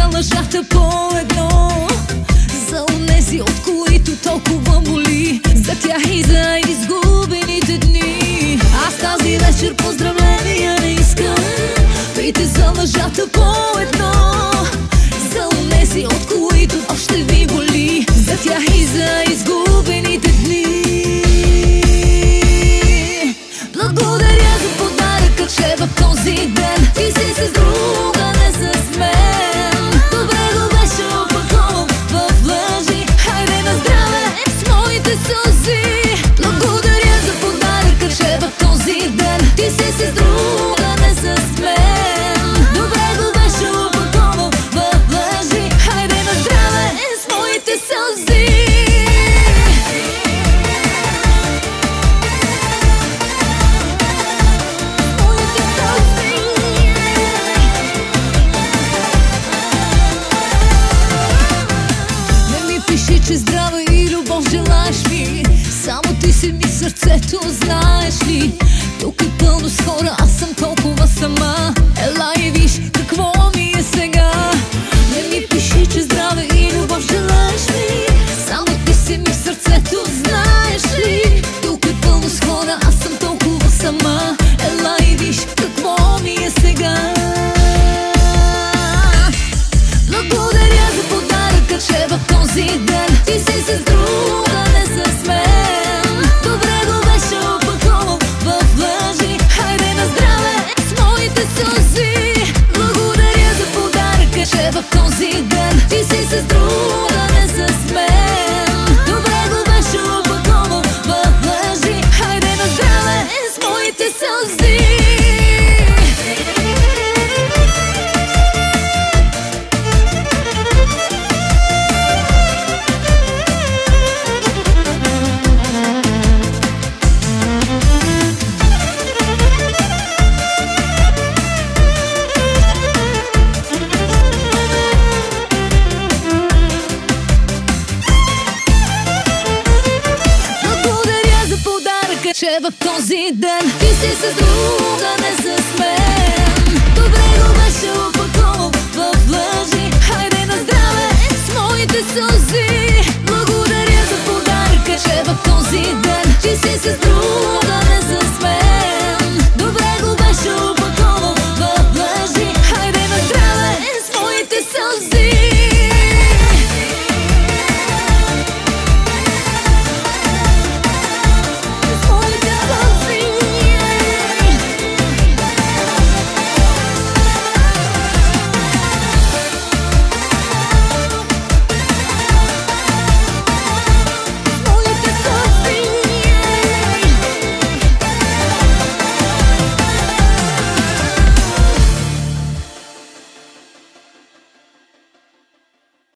лъжата по едно. За онези, от които толкова боли, за тях и за изгубените дни. Аз тази вечер поздравления не искам, пийте за лъжата по едно. За онези, от които още ви боли, за тях и за изгубените дни. Благодаря за подаръка, че в този ден ти си с друга, не с мен. Добре го беше опаковал в лъжи, хайде на здраве с моите сълзи. Благодаря за подаръка, че в този ден ти си с друга, не с мен. Добре го беше опаковал в лъжи, хайде на здраве с моите сълзи. Че здрава и любов желаеш ми, само ти си ми сърцето, знаеш ли? Тук е пълно с хора, аз съм толкова сама. Ела и виж какво ми е сега. Не ми пиши, че здрава и любов желаеш ми, само ти си ми в сърцето, знаеш ли? Тук е пълно с хора, аз съм толкова сама. Ела и виж какво ми е сега. Благодаря за подаръка, че в този ден ти си с друга, не с мен. Добре го беше опаковал в лъжи, хайде на здраве с моите сълзи. Благодаря за подаръка, че в този ден ти си с друга, не с мен. Добре го беше опаковал в лъжи, хайде на здраве с моите сълзи. Че в този ден ти си с друга, не с мен. Добре го беше